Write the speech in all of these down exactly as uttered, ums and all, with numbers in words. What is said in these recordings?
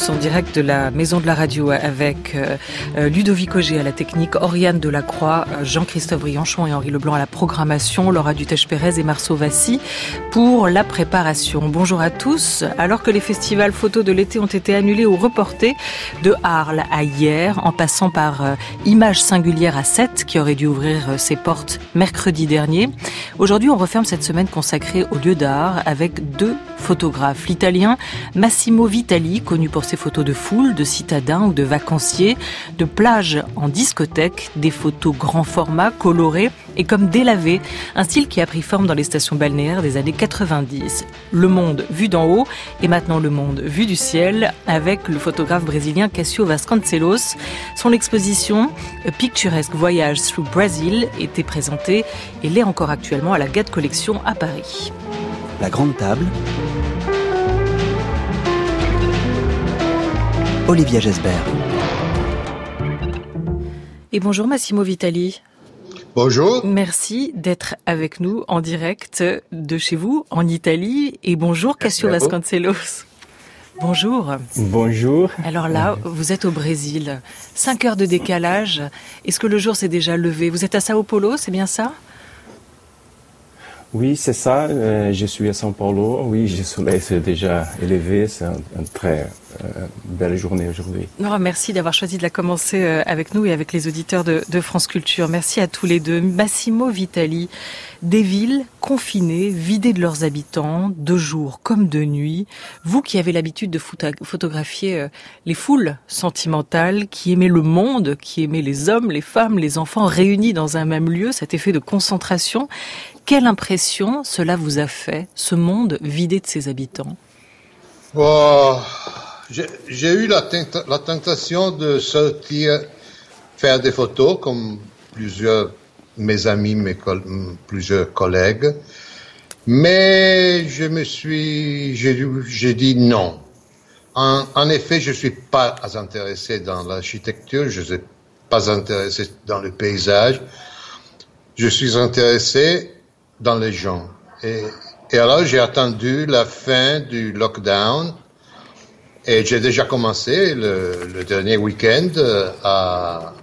tous en direct de la Maison de la Radio avec euh, Ludovic Auger à la technique, Oriane Delacroix, Jean-Christophe Brianchon et Henri Leblanc à la programmation, Laura Dutèche-Pérez et Marceau Vassy pour la préparation. Bonjour à tous. Alors que les festivals photos de l'été ont été annulés ou reportés de Arles à hier, en passant par euh, Images Singulières à Sète qui aurait dû ouvrir euh, ses portes mercredi dernier, aujourd'hui on referme cette semaine consacrée aux lieux d'art avec deux photographes. L'italien Massimo Vitali, connu pour ses photos de foule, de citadins ou de vacanciers, de plages en discothèque, des photos grand format, colorées et comme délavées, un style qui a pris forme dans les stations balnéaires des années quatre-vingt-dix. Le monde vu d'en haut et maintenant le monde vu du ciel avec le photographe brésilien Cassio Vasconcelos. Son exposition A Picturesque Voyage Through Brazil était présentée et l'est encore actuellement à la Gade Collection à Paris. La grande table. Olivia Gesbert. Et bonjour Massimo Vitali. Bonjour. Merci d'être avec nous en direct de chez vous, en Italie. Et bonjour Cassio Vasconcelos. Bonjour. Bonjour. Alors là, vous êtes au Brésil. Cinq heures de décalage. Est-ce que le jour s'est déjà levé? Vous êtes à Sao Paulo, c'est bien ça? Oui, c'est ça. Euh, je suis à São Paulo. Oui, le soleil s'est déjà élevé. C'est un, un très euh, belle journée aujourd'hui. Non, merci d'avoir choisi de la commencer avec nous et avec les auditeurs de, de France Culture. Merci à tous les deux. Massimo Vitali, des villes confinées, vidées de leurs habitants, de jour comme de nuit. Vous qui avez l'habitude de photographier les foules sentimentales, qui aimez le monde, qui aimez les hommes, les femmes, les enfants réunis dans un même lieu, cet effet de concentration. Quelle impression cela vous a fait, ce monde vidé de ses habitants? Oh, j'ai, j'ai eu la, tenta- la tentation de sortir, faire des photos, comme plusieurs mes amis, mes coll- plusieurs collègues, mais je me suis, j'ai, j'ai dit non. En, en effet, je suis pas intéressé dans l'architecture, je suis pas intéressé dans le paysage, je suis intéressé dans les gens. Et, et alors, j'ai attendu la fin du lockdown et j'ai déjà commencé le, le dernier week-end à,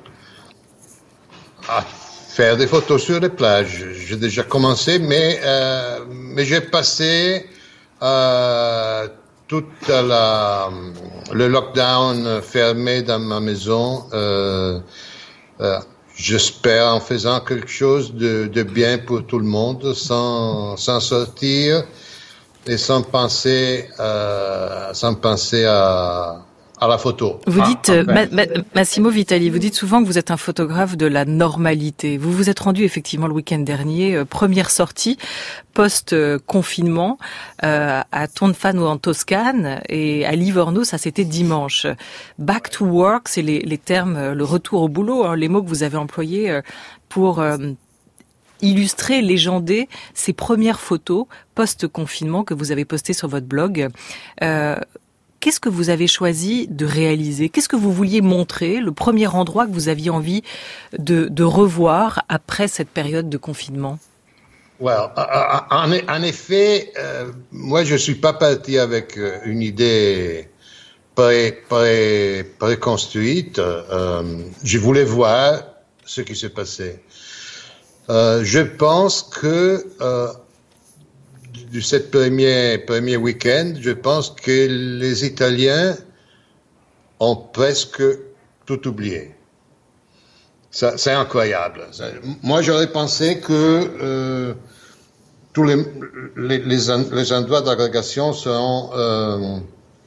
à faire des photos sur les plages. J'ai déjà commencé, mais, euh, mais j'ai passé euh, toute la, le lockdown fermé dans ma maison, euh, euh, j'espère en faisant quelque chose de, de bien pour tout le monde, sans, sans sortir et sans penser, euh, sans penser à, à la photo. Vous dites, ah, enfin, Ma, Ma, Massimo Vitali, vous dites souvent que vous êtes un photographe de la normalité. Vous vous êtes rendu effectivement le week-end dernier, euh, première sortie post-confinement euh, à Tonfano en Toscane et à Livorno, ça c'était dimanche. Back to work, c'est les, les termes, le retour au boulot, hein, les mots que vous avez employés euh, pour euh, illustrer, légender ces premières photos post-confinement que vous avez postées sur votre blog. Euh, Qu'est-ce que vous avez choisi de réaliser? Qu'est-ce que vous vouliez montrer? Le premier endroit que vous aviez envie de, de revoir après cette période de confinement? Well, en, en effet, euh, moi je suis pas parti avec une idée pré, pré, préconstruite. Euh, je voulais voir ce qui s'est passé. Euh, je pense que euh, de ce premier, premier week-end, je pense que les Italiens ont presque tout oublié. Ça, c'est incroyable. Ça, moi, j'aurais pensé que euh, tous les, les, les, les endroits d'agrégation seront euh,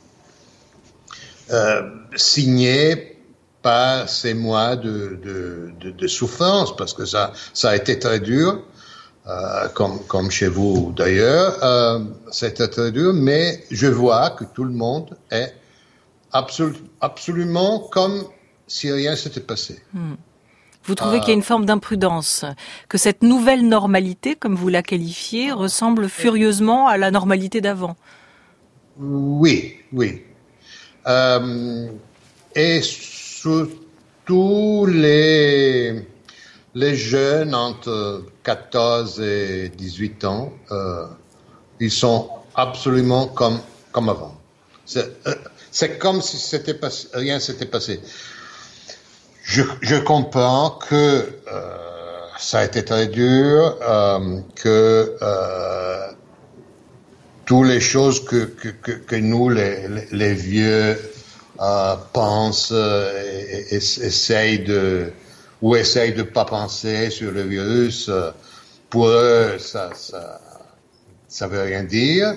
euh, signés par ces mois de, de, de, de souffrance, parce que ça, ça a été très dur. Euh, comme, comme chez vous d'ailleurs, euh, c'était très dur, mais je vois que tout le monde est absolu- absolument comme si rien s'était passé. Hmm. Vous trouvez euh, qu'il y a une forme d'imprudence, que cette nouvelle normalité, comme vous la qualifiez, ressemble furieusement à la normalité d'avant? Oui, oui. Euh, et surtout les... Les jeunes entre quatorze et dix-huit ans, euh, ils sont absolument comme, comme avant. C'est, euh, c'est comme si c'était pas, rien s'était passé. Je, je comprends que euh, ça a été très dur, euh, que euh, toutes les choses que, que, que, que nous, les, les, les vieux, euh, pensent et, et, et essayent de, ou essayent de pas penser sur le virus, euh, pour eux, ça, ça, ça veut rien dire.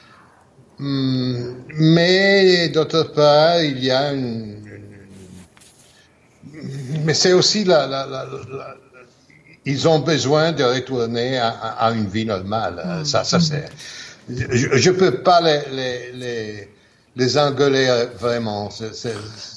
Mais d'autre part, il y a une, une mais c'est aussi la, la, la, la, ils ont besoin de retourner à, à une vie normale. Mmh. Ça, ça c'est. Je, je peux pas les les les, les engueuler vraiment. C'est, c'est,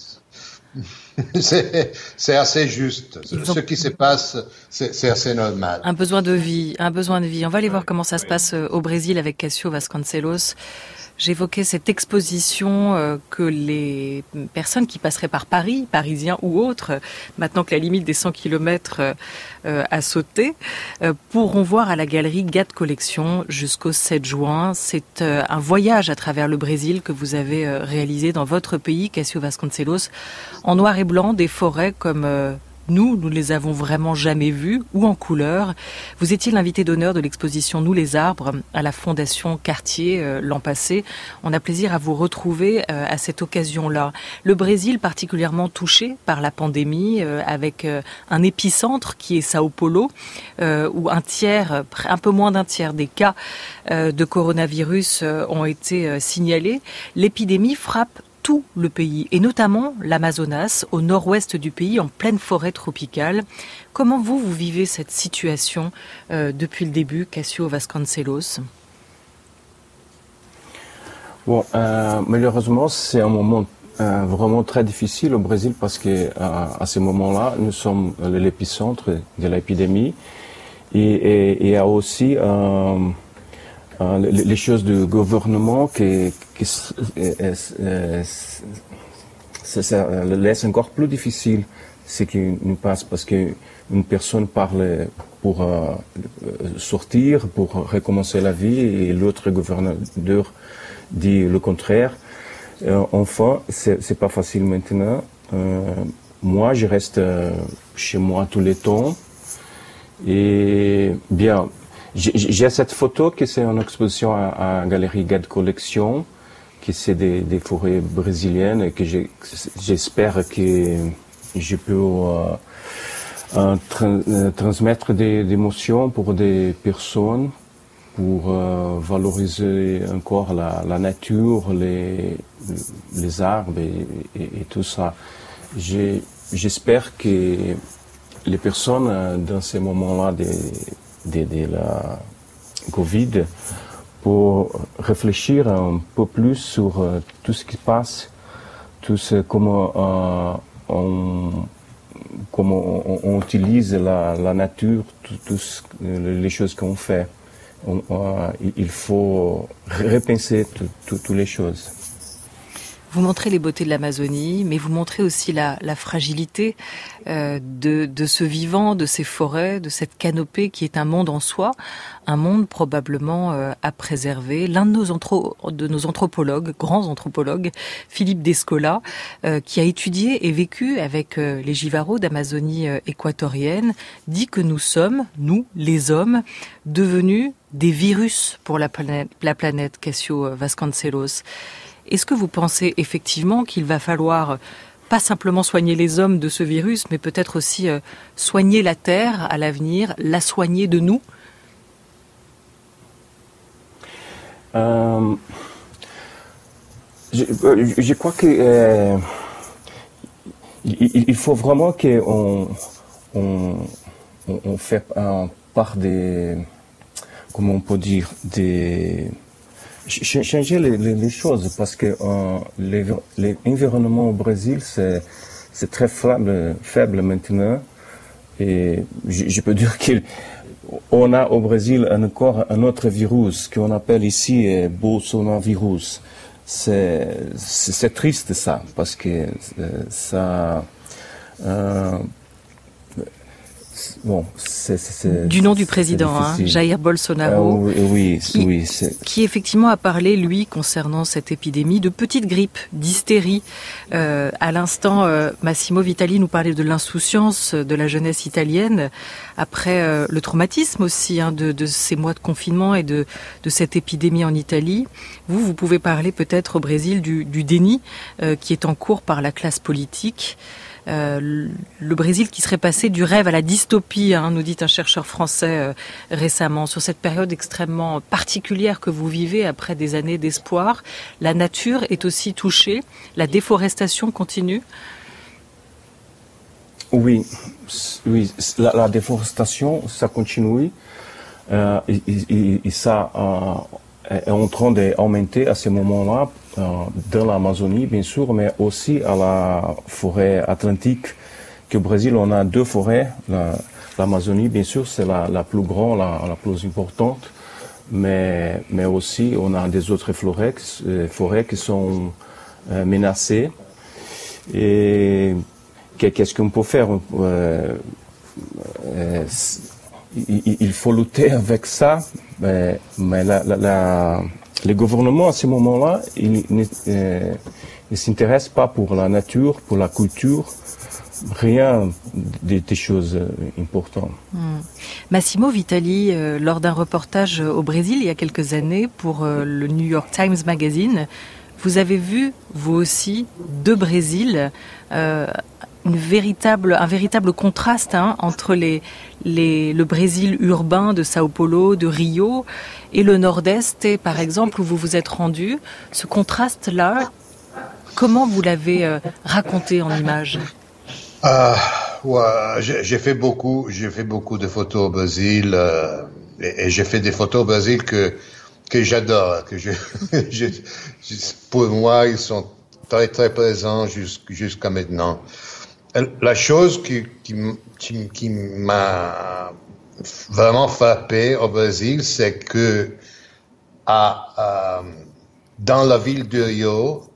c'est, c'est assez juste. Ont... Ce qui se passe, c'est, c'est assez normal. Un besoin de vie, un besoin de vie. On va aller voir comment ça se passe au Brésil avec Cássio Vasconcelos. J'évoquais cette exposition euh, que les personnes qui passeraient par Paris, parisiens ou autres, maintenant que la limite des cent kilomètres euh, a sauté, euh, pourront voir à la galerie Gade Collection jusqu'au sept juin. C'est euh, un voyage à travers le Brésil que vous avez euh, réalisé dans votre pays, Cássio Vasconcelos, en noir et blanc, des forêts comme... Euh, Nous, nous ne les avons vraiment jamais vus, ou en couleur. Vous étiez l'invité d'honneur de l'exposition Nous les arbres à la Fondation Cartier euh, l'an passé. On a plaisir à vous retrouver euh, à cette occasion-là. Le Brésil particulièrement touché par la pandémie, euh, avec euh, un épicentre qui est Sao Paulo, euh, où un tiers, un peu moins d'un tiers des cas euh, de coronavirus euh, ont été euh, signalés. L'épidémie frappe tout le pays, et notamment l'Amazonas, au nord-ouest du pays, en pleine forêt tropicale. Comment vous, vous vivez cette situation euh, depuis le début, Cássio Vasconcelos? Bon, euh, malheureusement, c'est un moment euh, vraiment très difficile au Brésil parce que euh, à ce moment-là, nous sommes l'épicentre de l'épidémie, et il y a aussi euh, euh, les, les choses du gouvernement qui, qui euh, euh, ça, ça laisse encore plus difficile ce qui nous passe, parce qu'une personne parle pour euh, sortir, pour recommencer la vie, et l'autre gouverneur dit le contraire. Euh, enfin, c'est, c'est pas facile maintenant. Euh, moi, je reste euh, chez moi tout le temps. Et bien, j'ai, j'ai cette photo qui c'est une exposition à, à Galerie Gade Collection, qui c'est des, des forêts brésiliennes, et que j'ai, j'espère que je peux euh, euh, tra- euh, transmettre des, des émotions pour des personnes, pour euh, valoriser encore la, la nature, les, les arbres et, et, et tout ça. J'ai, j'espère que les personnes dans ces moments-là de, de, de la Covid, pour réfléchir un peu plus sur euh, tout ce qui passe, tout ce comment euh, on comment on, on utilise la, la nature, tout, tout ce, les choses qu'on fait. On, euh, il faut repenser toutes les choses. Vous montrez les beautés de l'Amazonie, mais vous montrez aussi la, la fragilité euh, de, de ce vivant, de ces forêts, de cette canopée qui est un monde en soi, un monde probablement euh, à préserver. L'un de nos, anthro- de nos anthropologues, grands anthropologues, Philippe Descola, euh, qui a étudié et vécu avec euh, les Jivaros d'Amazonie euh, équatorienne, dit que nous sommes, nous, les hommes, devenus des virus pour la planète, la planète Cássio Vasconcelos. Est-ce que vous pensez effectivement qu'il va falloir pas simplement soigner les hommes de ce virus, mais peut-être aussi euh, soigner la Terre à l'avenir, la soigner de nous? euh, je, je crois que euh, il, il faut vraiment qu'on on, on, on fait un part des, comment on peut dire, des changer les, les, les choses, parce que euh, l'environnement au Brésil c'est c'est très faible, faible maintenant, et je, je peux dire qu'on a au Brésil encore un autre virus qu'on appelle ici euh, Bolsonavirus. C'est, c'est c'est triste ça, parce que euh, ça euh, bon, c'est, c'est, du nom du président, hein, Jair Bolsonaro, euh, oui, qui, oui, c'est... qui effectivement a parlé, lui, concernant cette épidémie de petite grippe, d'hystérie. Euh, à l'instant, euh, Massimo Vitali nous parlait de l'insouciance de la jeunesse italienne après euh, le traumatisme aussi hein, de, de ces mois de confinement et de, de cette épidémie en Italie. Vous, vous pouvez parler peut-être au Brésil du, du déni euh, qui est en cours par la classe politique. Euh, le Brésil qui serait passé du rêve à la dystopie, hein, nous dit un chercheur français euh, récemment, sur cette période extrêmement particulière que vous vivez après des années d'espoir. La nature est aussi touchée, la déforestation continue. Oui, oui, la, la déforestation, ça continue euh, et, et, et ça euh, est en train d'augmenter à ce moment-là. Dans l'Amazonie, bien sûr, mais aussi à la forêt atlantique. Qu'au Brésil, on a deux forêts. La, L'Amazonie, bien sûr, c'est la, la plus grande, la, la plus importante, mais, mais aussi on a des autres forêts, forêts qui sont euh, menacées. Et qu'est-ce qu'on peut faire? euh, euh, il, il faut lutter avec ça, mais, mais la, la, la les gouvernements, à ce moment-là, ils ne euh, s'intéressent pas pour la nature, pour la culture, rien des, des choses importantes. Mmh. Massimo Vitali, euh, lors d'un reportage au Brésil il y a quelques années pour euh, le New York Times Magazine, vous avez vu, vous aussi, de Brésil, euh, une véritable, un véritable contraste hein, entre les, les, le Brésil urbain de Sao Paulo, de Rio, et le nord-est, et, par exemple, où vous vous êtes rendu. Ce contraste-là, comment vous l'avez euh, raconté en images? euh, ouais, j'ai, j'ai fait beaucoup, j'ai fait beaucoup de photos au Brésil, euh, et, et j'ai fait des photos au Brésil que que j'adore, que je, je, pour moi, ils sont très très présents jusqu'à maintenant. La chose qui, qui, qui, qui m'a vraiment frappé au Brésil, c'est que à, à, dans la ville de Rio,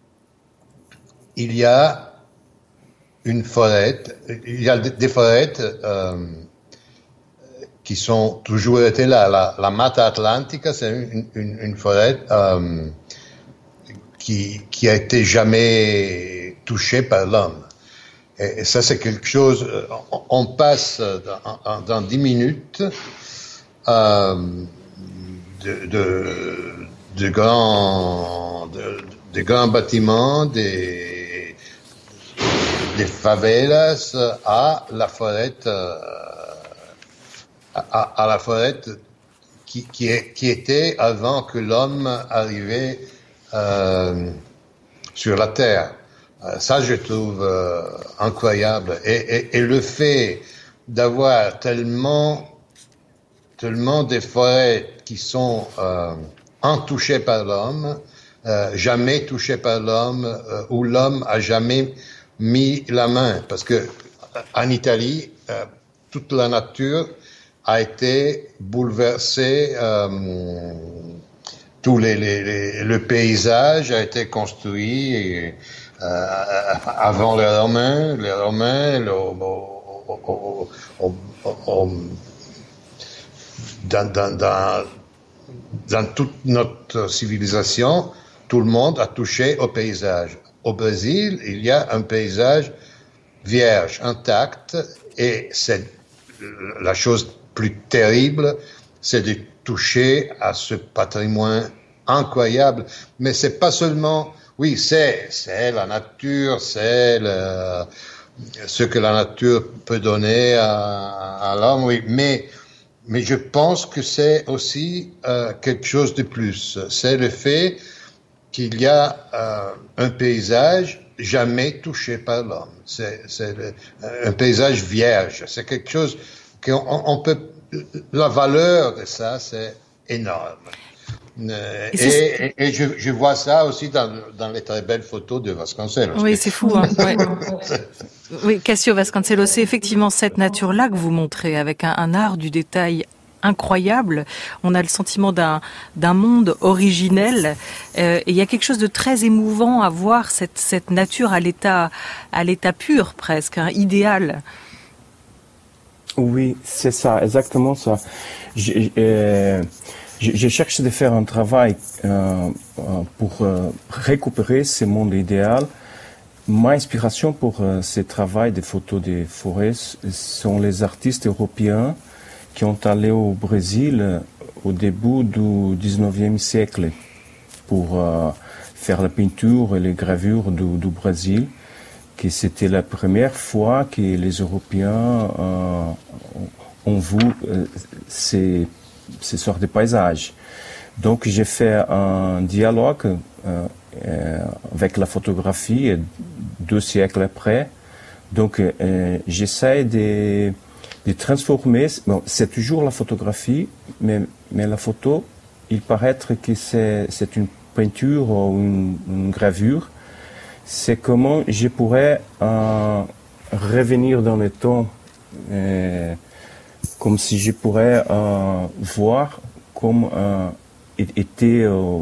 il y a une forêt, il y a des forêts euh, qui sont toujours été là. La, la Mata Atlantica, c'est une, une, une forêt euh, qui, qui a été jamais touchée par l'homme. Et ça, c'est quelque chose, on passe dans, dans dix minutes euh, de, de, de, grands, de, de grands bâtiments, des, des favelas à la forêt, à, à la forêt qui, qui, est, qui était avant que l'homme arrivait euh, sur la terre. Ça, je trouve euh, incroyable. Et, et, et le fait d'avoir tellement, tellement de forêts qui sont euh, intouchées par l'homme, euh, jamais touchées par l'homme, euh, où l'homme a jamais mis la main. Parce que en Italie, euh, toute la nature a été bouleversée. Euh, tout les, les, les, le paysage a été construit. Et, Euh, avant les Romains, les Romains, le, au, au, au, au, dans, dans, dans, dans toute notre civilisation, tout le monde a touché au paysage. Au Brésil, il y a un paysage vierge, intact, et c'est la chose plus terrible, c'est de toucher à ce patrimoine incroyable. Mais c'est pas seulement Oui, c'est, c'est la nature, c'est le, ce que la nature peut donner à, à l'homme, oui, mais, mais je pense que c'est aussi euh, quelque chose de plus. C'est le fait qu'il y a euh, un paysage jamais touché par l'homme. C'est, c'est le, un paysage vierge. C'est quelque chose qu'on on peut... La valeur de ça, c'est énorme. Et, et, et je, je vois ça aussi dans, dans les très belles photos de Vasconcelos. Oui, c'est fou. Hein, ouais. Oui, Cassio Vasconcelos, c'est effectivement cette nature-là que vous montrez, avec un, un art du détail incroyable. On a le sentiment d'un, d'un monde originel. Euh, et il y a quelque chose de très émouvant à voir cette, cette nature à l'état, à l'état pur presque, hein, idéal. Oui, c'est ça, exactement ça. Je, euh, je, je cherche de faire un travail euh, pour euh, récupérer ce monde idéal. Ma inspiration pour euh, ce travail de photos des forêts sont les artistes européens qui ont allé au Brésil euh, au début du dix-neuvième siècle pour euh, faire la peinture et les gravures du, du Brésil, que c'était la première fois que les Européens euh, ont vu euh, ces, ces sortes de paysages. Donc j'ai fait un dialogue euh, euh, avec la photographie deux siècles après. Donc euh, j'essaie de, de transformer, bon, c'est toujours la photographie, mais, mais la photo, il paraît que c'est, c'est une peinture ou une, une gravure. C'est comment je pourrais euh, revenir dans le temps, euh, comme si je pourrais euh, voir comme euh, était euh,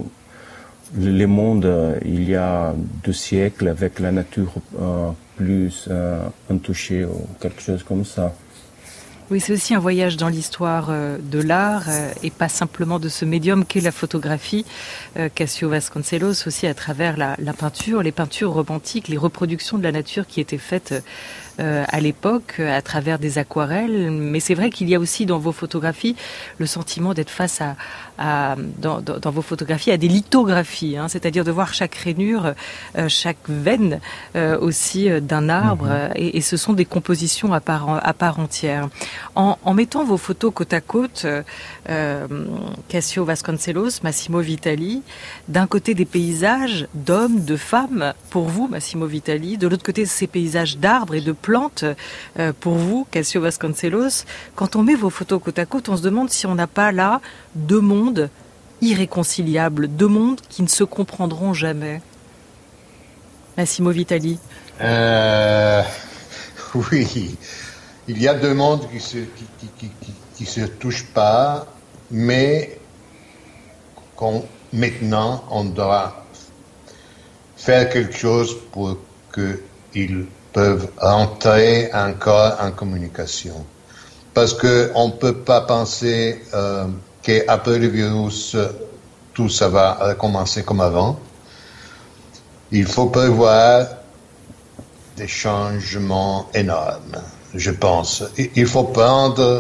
le monde euh, il y a deux siècles avec la nature euh, plus euh, intouchée ou quelque chose comme ça. Oui, c'est aussi un voyage dans l'histoire de l'art et pas simplement de ce médium qu'est la photographie. Cassio Vasconcelos aussi à travers la, la peinture, les peintures romantiques, les reproductions de la nature qui étaient faites euh, à l'époque à travers des aquarelles. Mais c'est vrai qu'il y a aussi dans vos photographies le sentiment d'être face à, à dans, dans, dans vos photographies à des lithographies, hein, c'est-à-dire de voir chaque rainure, euh, chaque veine euh, aussi euh, d'un arbre. Mmh. Et, et ce sont des compositions à part, à part entière. En, en mettant vos photos côte à côte, euh, Cassio Vasconcelos, Massimo Vitali, d'un côté des paysages d'hommes, de femmes, pour vous, Massimo Vitali, de l'autre côté ces paysages d'arbres et de plantes, euh, pour vous, Cassio Vasconcelos, quand on met vos photos côte à côte, on se demande si on n'a pas là deux mondes irréconciliables, deux mondes qui ne se comprendront jamais. Massimo Vitali. Euh, oui. Il y a deux mondes qui se, qui, qui, qui, qui, qui se touchent pas, mais qu'on, maintenant, on doit faire quelque chose pour qu'ils peuvent rentrer encore en communication. Parce qu'on ne peut pas penser euh, qu'après le virus, tout ça va recommencer comme avant. Il faut prévoir des changements énormes. Je pense. Il faut prendre,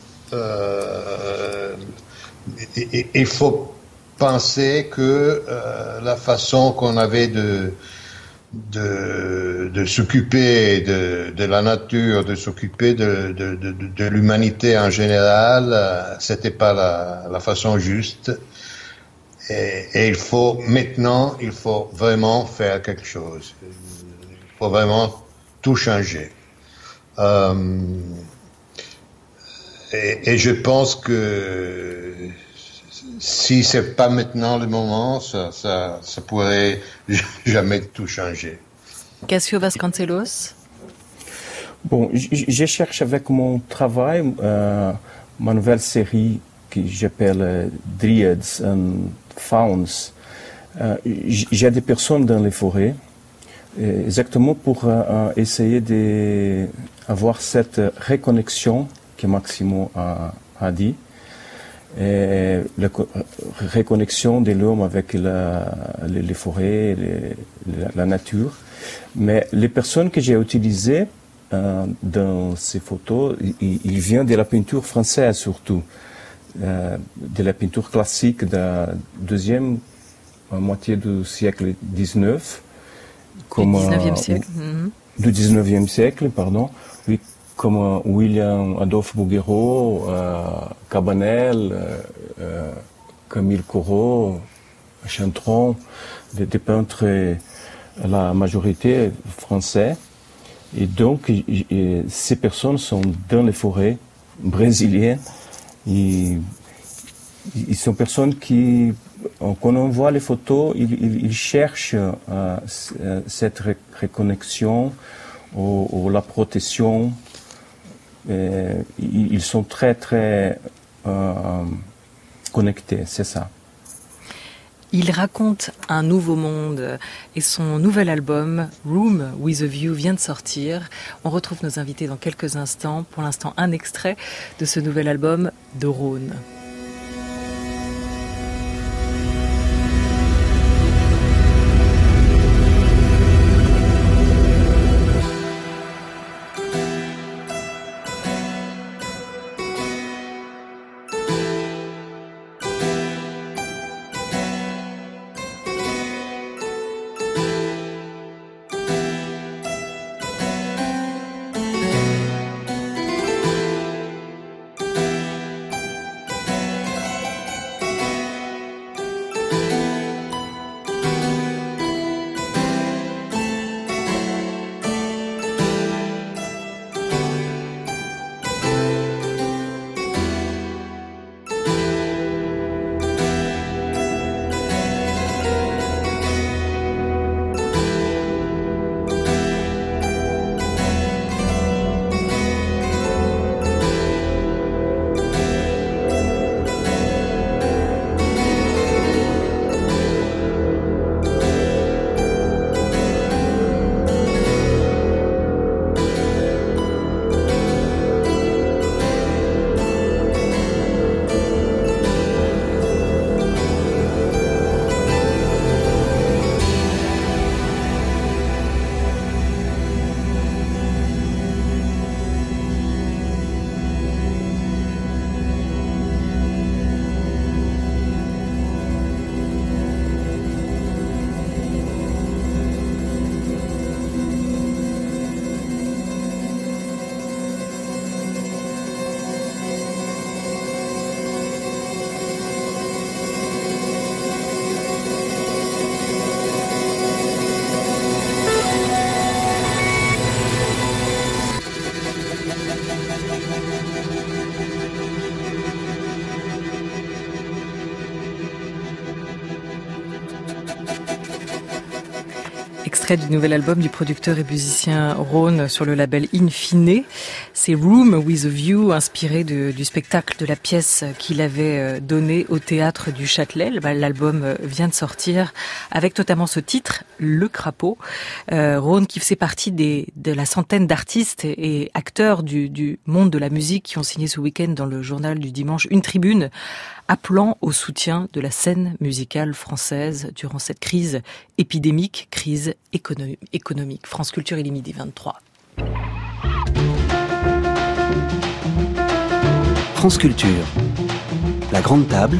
euh, il faut penser que euh, la façon qu'on avait de de, de s'occuper de, de la nature, de s'occuper de, de, de, de l'humanité en général, euh, c'était pas la, la façon juste. Et, et il faut maintenant, il faut vraiment faire quelque chose. Il faut vraiment tout changer. Euh, et, et je pense que si c'est pas maintenant le moment, ça, ça, ça pourrait jamais tout changer. Cassio Vasconcelos. Bon, je cherche avec mon travail euh, ma nouvelle série que j'appelle euh, Dryads and Fauns. Euh, j'ai des personnes dans les forêts, exactement pour euh, essayer d'avoir cette reconnexion que Massimo a, a dit, et la reconnexion de l'homme avec la, les, les forêts, les, la, la nature. Mais les personnes que j'ai utilisées euh, dans ces photos, ils, ils viennent de la peinture française surtout, euh, de la peinture classique de la deuxième moitié du siècle dix-neuf. Comme, du dix-neuvième siècle. Euh, du dix-neuvième siècle, pardon. Oui, comme euh, William Adolphe Bouguereau, euh, Cabanel, euh, euh, Camille Corot, Chantron, des, des peintres, la majorité français. Et donc, et, et ces personnes sont dans les forêts brésiliennes. Et, ils sont personnes qui, quand on voit les photos, ils, ils, ils cherchent euh, cette reconnexion ou, ou la protection. Et ils sont très, très euh, connectés, c'est ça. Il raconte un nouveau monde et son nouvel album, Room with a View, vient de sortir. On retrouve nos invités dans quelques instants. Pour l'instant, un extrait de ce nouvel album de Rhône. Extrait du nouvel album du producteur et musicien Rhône sur le label In Fine. C'est Room with a View, inspiré de, du spectacle de la pièce qu'il avait donné au théâtre du Châtelet. L'album vient de sortir avec notamment ce titre, Le Crapaud. Euh, Rhône qui faisait partie des, de la centaine d'artistes et, et acteurs du, du monde de la musique qui ont signé ce week-end dans le journal du dimanche une tribune appelant au soutien de la scène musicale française durant cette crise épidémique, crise économique. économique. France Culture, il est midi vingt-trois. France Culture, la grande table,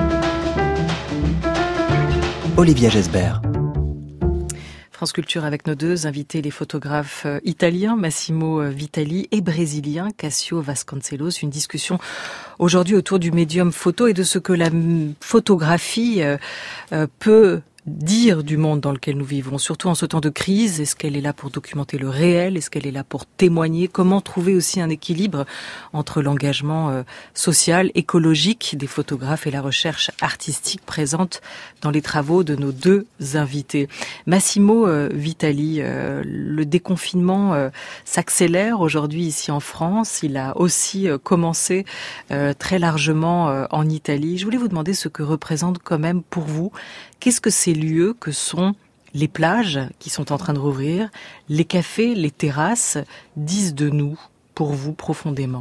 Olivia Gesbert. France Culture avec nos deux invités, les photographes italiens Massimo Vitali et brésilien Cassio Vasconcelos. Une discussion aujourd'hui autour du médium photo et de ce que la photographie peut dire du monde dans lequel nous vivons, surtout en ce temps de crise. Est-ce qu'elle est là pour documenter le réel? Est-ce qu'elle est là pour témoigner? Comment trouver aussi un équilibre entre l'engagement euh, social, écologique des photographes et la recherche artistique présente dans les travaux de nos deux invités? Massimo euh, Vitali, euh, le déconfinement euh, s'accélère aujourd'hui ici en France. Il a aussi euh, commencé euh, très largement euh, en Italie. Je voulais vous demander ce que représente quand même pour vous. Qu'est-ce que ces lieux que sont les plages qui sont en train de rouvrir, les cafés, les terrasses, disent de nous, pour vous, profondément?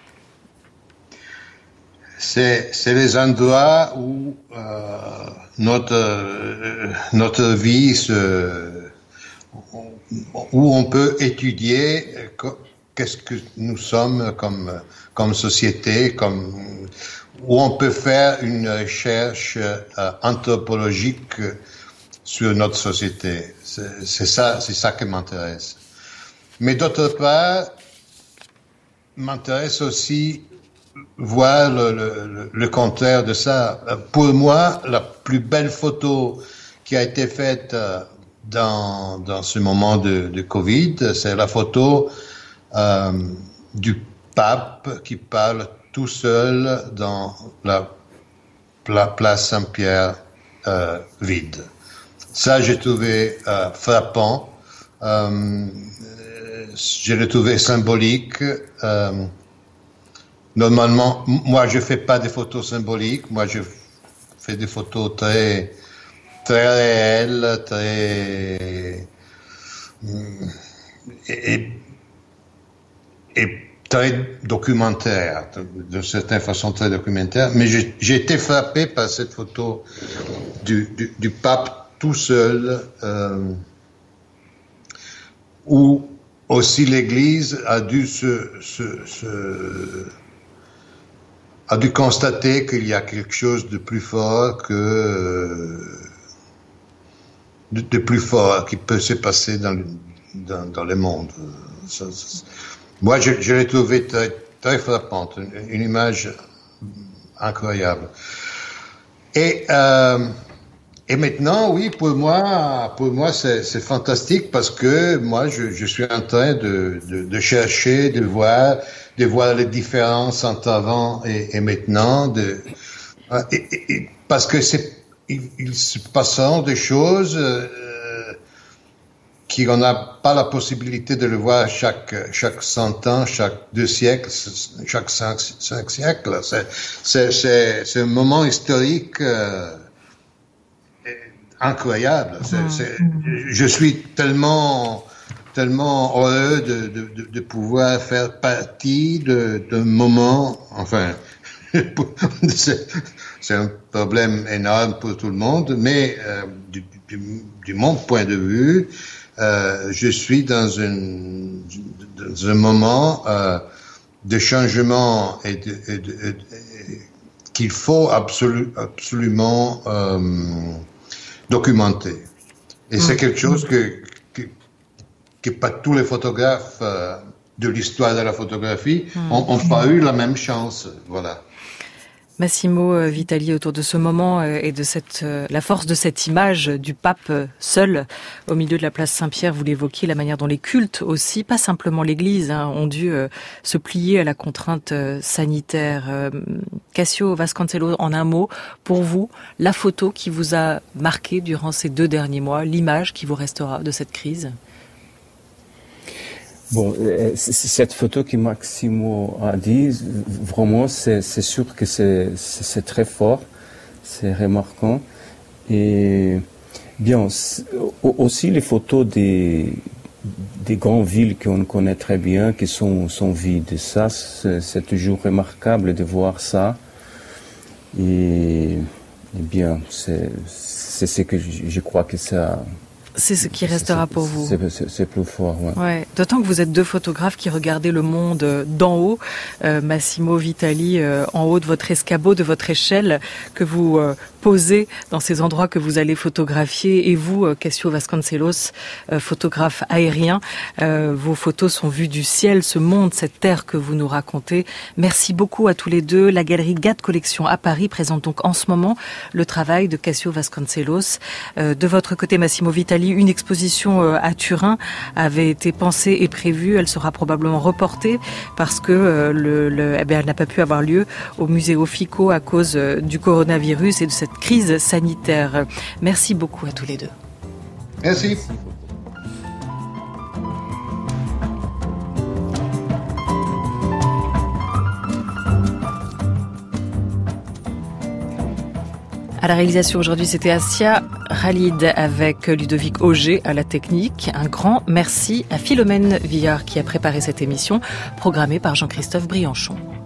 C'est, c'est les endroits où euh, notre, euh, notre vie se, où on peut étudier qu'est-ce que nous sommes comme, comme société, comme, où on peut faire une recherche euh, anthropologique sur notre société. C'est, c'est ça, c'est ça qui m'intéresse. Mais d'autre part, m'intéresse aussi voir le, le, le contraire de ça. Pour moi, la plus belle photo qui a été faite dans, dans ce moment de, de Covid, c'est la photo euh, du pape qui parle tout seul dans la, la place Saint-Pierre euh, vide. Ça, j'ai trouvé euh, frappant. Euh, je l'ai trouvé symbolique. Euh, normalement, moi, je fais pas des photos symboliques. Moi, je fait des photos très, très réelles, très, et, et très documentaires, d'une certaine façon très documentaires. Mais j'ai, j'ai été frappé par cette photo du, du, du pape tout seul, euh, où aussi l'Église a dû se, se, se a dû constater qu'il y a quelque chose de plus fort que de, de plus fort qui peut se passer dans le, dans, dans le monde. Ça, ça, moi, je, je l'ai trouvé très, très frappante, une, une image incroyable. Et euh, et maintenant, oui, pour moi, pour moi, c'est, c'est fantastique parce que moi, je, je suis en train de, de, de chercher, de voir, de voir les différences entre avant et, et maintenant, de, et, et, et, parce que c'est, il, il se passera des choses euh, qu'on n'a pas la possibilité de le voir chaque chaque cent ans, chaque deux siècles, chaque cinq, cinq siècles. C'est, c'est, c'est, c'est un moment historique. Euh, incroyable. C'est, c'est, je suis tellement, tellement heureux de, de, de pouvoir faire partie de, d'un moment, enfin, c'est, c'est un problème énorme pour tout le monde, mais euh, du, du, du mon point de vue, euh, je suis dans, une, dans un moment euh, de changement et, de, et, de, et, et qu'il faut absolu, absolument euh, documenté. Et mmh. c'est quelque chose que, que, que pas tous les photographes euh, de l'histoire de la photographie mmh. ont, ont pas eu la même chance. Voilà. Massimo Vitali, autour de ce moment et de cette, la force de cette image du pape seul au milieu de la place Saint-Pierre, vous l'évoquiez, la manière dont les cultes aussi, pas simplement l'Église, hein, ont dû euh, se plier à la contrainte euh, sanitaire. Euh, Cassio Vasconcelos, en un mot, pour vous, la photo qui vous a marqué durant ces deux derniers mois, l'image qui vous restera de cette crise? Bon, cette photo que Massimo a dit, vraiment, c'est, c'est sûr que c'est, c'est, c'est très fort, c'est remarquant. Et bien, aussi les photos des, des grandes villes qu'on connaît très bien, qui sont, sont vides. Ça, c'est, c'est toujours remarquable de voir ça. Et, et bien, c'est, c'est ce que je, je crois que ça... C'est ce qui restera pour vous. C'est, c'est, c'est plus fort, ouais. Ouais. D'autant que vous êtes deux photographes qui regardez le monde d'en haut. Euh, Massimo Vitali, euh, en haut de votre escabeau, de votre échelle, que vous euh, posez dans ces endroits que vous allez photographier. Et vous, euh, Cassio Vasconcelos, euh, photographe aérien, euh, vos photos sont vues du ciel, ce monde, cette terre que vous nous racontez. Merci beaucoup à tous les deux. La galerie Gade Collection à Paris présente donc en ce moment le travail de Cassio Vasconcelos. Euh, de votre côté, Massimo Vitali, une exposition à Turin avait été pensée et prévue. Elle sera probablement reportée parce que le, le, eh bien, elle n'a pas pu avoir lieu au Museo Fico à cause du coronavirus et de cette crise sanitaire. Merci beaucoup à tous les deux. Merci. À la réalisation aujourd'hui, c'était Assia Khalid avec Ludovic Auger à la technique. Un grand merci à Philomène Villard qui a préparé cette émission, programmée par Jean-Christophe Brianchon.